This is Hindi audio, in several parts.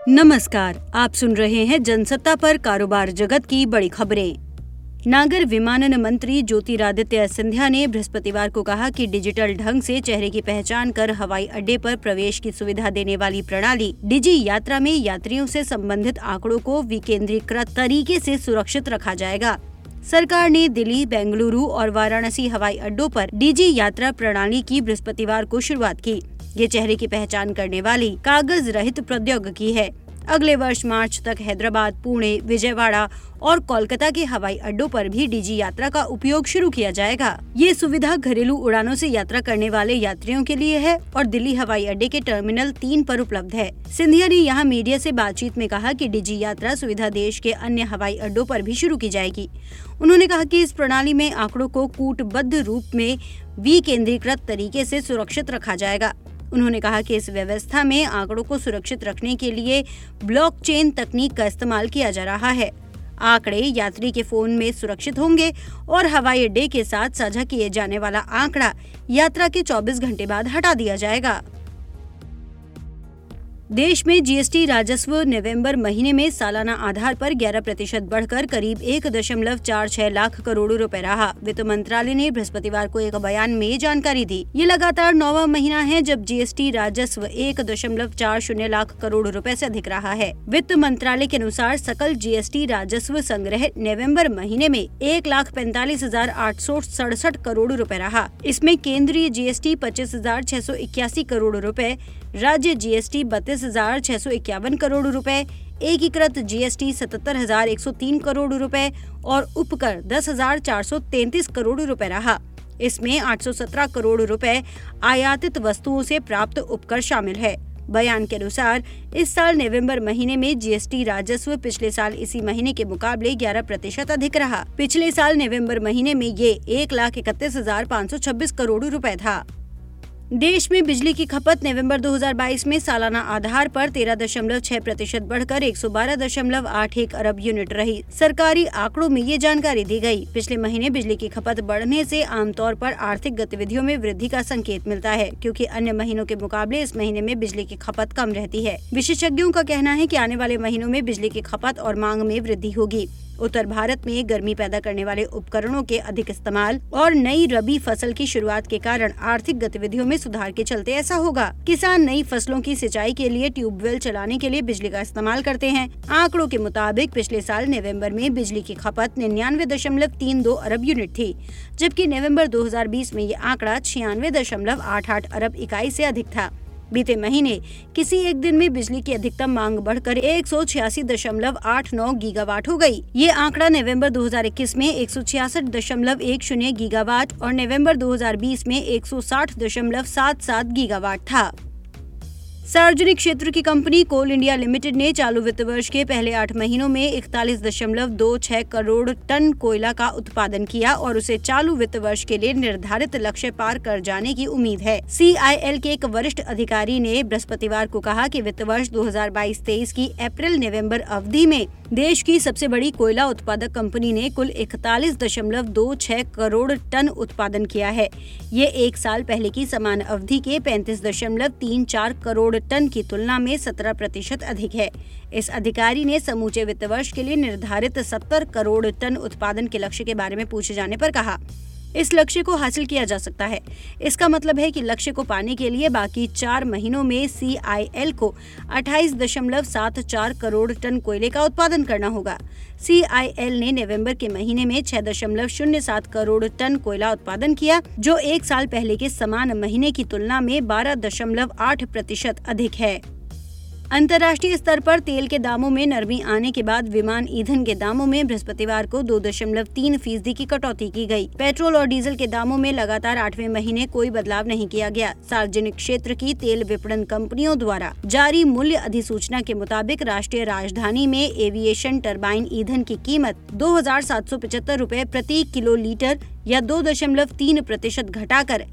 नमस्कार, आप सुन रहे हैं जनसत्ता पर कारोबार जगत की बड़ी खबरें। नागर विमानन मंत्री ज्योतिरादित्य सिंधिया ने बृहस्पतिवार को कहा कि डिजिटल ढंग से चेहरे की पहचान कर हवाई अड्डे पर प्रवेश की सुविधा देने वाली प्रणाली डिजी यात्रा में यात्रियों से संबंधित आंकड़ों को विकेंद्रीकृत तरीके से सुरक्षित रखा जाएगा। सरकार ने दिल्ली, बेंगलुरु और वाराणसी हवाई अड्डों पर डिजी यात्रा प्रणाली की बृहस्पतिवार को शुरुआत की। ये चेहरे की पहचान करने वाली कागज रहित प्रौद्योगिकी है। अगले वर्ष मार्च तक हैदराबाद, पुणे, विजयवाड़ा और कोलकाता के हवाई अड्डों पर भी डिजी यात्रा का उपयोग शुरू किया जाएगा। ये सुविधा घरेलू उड़ानों से यात्रा करने वाले यात्रियों के लिए है और दिल्ली हवाई अड्डे के टर्मिनल 3 पर उपलब्ध है। सिंधिया ने यहाँ मीडिया से बातचीत में कहा कि डिजी यात्रा सुविधा देश के अन्य हवाई अड्डों पर भी शुरू की जाएगी। उन्होंने कहा कि इस प्रणाली में आंकड़ों को कूटबद्ध रूप में विकेंद्रीकृत तरीके से सुरक्षित रखा जाएगा। उन्होंने कहा कि इस व्यवस्था में आंकड़ों को सुरक्षित रखने के लिए ब्लॉकचेन तकनीक का इस्तेमाल किया जा रहा है। आंकड़े यात्री के फोन में सुरक्षित होंगे और हवाई अड्डे के साथ साझा किए जाने वाला आंकड़ा यात्रा के 24 घंटे बाद हटा दिया जाएगा। देश में जीएसटी राजस्व नवंबर महीने में सालाना आधार पर 11% बढ़कर करीब 1.46 लाख करोड़ रुपए रहा। वित्त मंत्रालय ने बृहस्पतिवार को एक बयान में ये जानकारी दी। ये लगातार 9वां महीना है जब जीएसटी राजस्व 1.40 लाख करोड़ रुपए से अधिक रहा है। वित्त मंत्रालय के अनुसार सकल जीएसटी राजस्व संग्रह नवंबर महीने में 1,45,867 करोड़ रुपए रहा। इसमें केंद्रीय जीएसटी 25,681 करोड़ रुपए, राज्य जीएसटी 32,651 करोड़ रुपए, एकीकृत जीएसटी 77,103 करोड़ रुपए और उपकर 10,433 करोड़ रुपए रहा। इसमें 817 करोड़ रुपए आयातित वस्तुओं से प्राप्त उपकर शामिल है। बयान के अनुसार इस साल नवंबर महीने में जीएसटी राजस्व पिछले साल इसी महीने के मुकाबले 11% अधिक रहा। पिछले साल नवंबर महीने में ये 1,31,526 करोड़ रुपए था। देश में बिजली की खपत नवंबर 2022 में सालाना आधार पर 13.6% बढ़कर 112.81 अरब यूनिट रही। सरकारी आंकड़ों में ये जानकारी दी गई। पिछले महीने बिजली की खपत बढ़ने से आमतौर पर आर्थिक गतिविधियों में वृद्धि का संकेत मिलता है, क्योंकि अन्य महीनों के मुकाबले इस महीने में बिजली की खपत कम रहती है। विशेषज्ञों का कहना है कि आने वाले महीनों में बिजली की खपत और मांग में वृद्धि होगी। उत्तर भारत में गर्मी पैदा करने वाले उपकरणों के अधिक इस्तेमाल और नई रबी फसल की शुरुआत के कारण आर्थिक गतिविधियों में सुधार के चलते ऐसा होगा। किसान नई फसलों की सिंचाई के लिए ट्यूबवेल चलाने के लिए बिजली का इस्तेमाल करते हैं। आंकड़ों के मुताबिक पिछले साल नवंबर में बिजली की खपत 99.32 अरब यूनिट थी, जबकि नवंबर 2020 में ये आंकड़ा 96.88 अरब इकाई से अधिक था। बीते महीने किसी एक दिन में बिजली की अधिकतम मांग बढ़कर 186.89 गीगावाट हो गई। ये आंकड़ा नवंबर 2021 में 166.10 गीगावाट और नवंबर 2020 में 160.77 गीगावाट था। सार्वजनिक क्षेत्र की कंपनी कोल इंडिया लिमिटेड ने चालू वित्त वर्ष के पहले 8 महीनों में 41.26 करोड़ टन कोयला का उत्पादन किया और उसे चालू वित्त वर्ष के लिए निर्धारित लक्ष्य पार कर जाने की उम्मीद है। CIL के एक वरिष्ठ अधिकारी ने बृहस्पतिवार को कहा कि वित्त वर्ष 2022-23 की अप्रैल-नवंबर अवधि में देश की सबसे बड़ी कोयला उत्पादक कंपनी ने कुल 41.26 करोड़ टन उत्पादन किया है। ये एक साल पहले की समान अवधि के 35.34 करोड़ टन की तुलना में 17% अधिक है। इस अधिकारी ने समूचे वित्त वर्ष के लिए निर्धारित 70 करोड़ टन उत्पादन के लक्ष्य के बारे में पूछे जाने पर कहा, इस लक्ष्य को हासिल किया जा सकता है। इसका मतलब है कि लक्ष्य को पाने के लिए बाकी 4 महीनों में CIL को 28.74 करोड़ टन कोयले का उत्पादन करना होगा। CIL ने नवंबर के महीने में 6.07 करोड़ टन कोयला उत्पादन किया, जो एक साल पहले के समान महीने की तुलना में 12.8% अधिक है। अंतर्राष्ट्रीय स्तर पर तेल के दामों में नरमी आने के बाद विमान ईंधन के दामों में बृहस्पतिवार को 2.3% की कटौती की गई। पेट्रोल और डीजल के दामों में लगातार 8वें महीने कोई बदलाव नहीं किया गया। सार्वजनिक क्षेत्र की तेल विपणन कंपनियों द्वारा जारी मूल्य अधिसूचना के मुताबिक राष्ट्रीय राजधानी में एविएशन टरबाइन ईंधन की कीमत 2,775 रुपए प्रति किलो लीटर या 2.3% घटाकर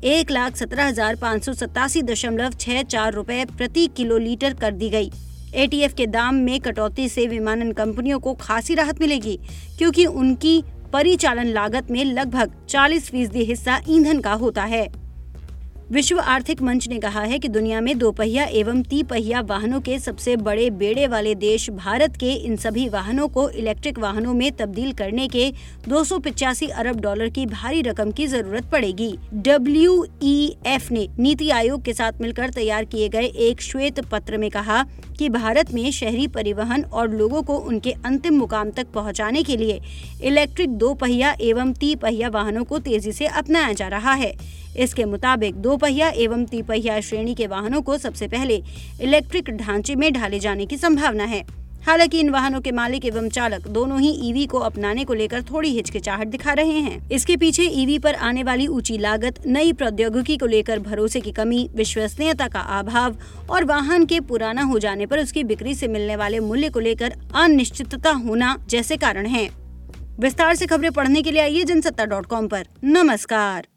1,17,587.64 रुपए प्रति किलो लीटर कर दी गई। ATF के दाम में कटौती से विमानन कंपनियों को खासी राहत मिलेगी, क्योंकि उनकी परिचालन लागत में लगभग 40% हिस्सा ईंधन का होता है। विश्व आर्थिक मंच ने कहा है कि दुनिया में दोपहिया एवं तिपहिया वाहनों के सबसे बड़े बेड़े वाले देश भारत के इन सभी वाहनों को इलेक्ट्रिक वाहनों में तब्दील करने के 285 अरब डॉलर की भारी रकम की जरूरत पड़ेगी। WEF ने नीति आयोग के साथ मिलकर तैयार किए गए एक श्वेत पत्र में कहा कि भारत में शहरी परिवहन और लोगों को उनके अंतिम मुकाम तक पहुंचाने के लिए इलेक्ट्रिक दोपहिया एवं तिपहिया वाहनों को तेजी से अपनाया जा रहा है। इसके मुताबिक दोपहिया एवं तिपहिया श्रेणी के वाहनों को सबसे पहले इलेक्ट्रिक ढांचे में ढाले जाने की संभावना है। हालांकि इन वाहनों के मालिक एवं चालक दोनों ही ईवी को अपनाने को लेकर थोड़ी हिचकिचाहट दिखा रहे हैं। इसके पीछे ईवी पर आने वाली ऊंची लागत, नई प्रौद्योगिकी को लेकर भरोसे की कमी, विश्वसनीयता का अभाव और वाहन के पुराना हो जाने पर उसकी बिक्री से मिलने वाले मूल्य को लेकर अनिश्चितता होना जैसे कारण हैं। विस्तार से खबरें पढ़ने के लिए आइए जनसत्ता.com पर। नमस्कार।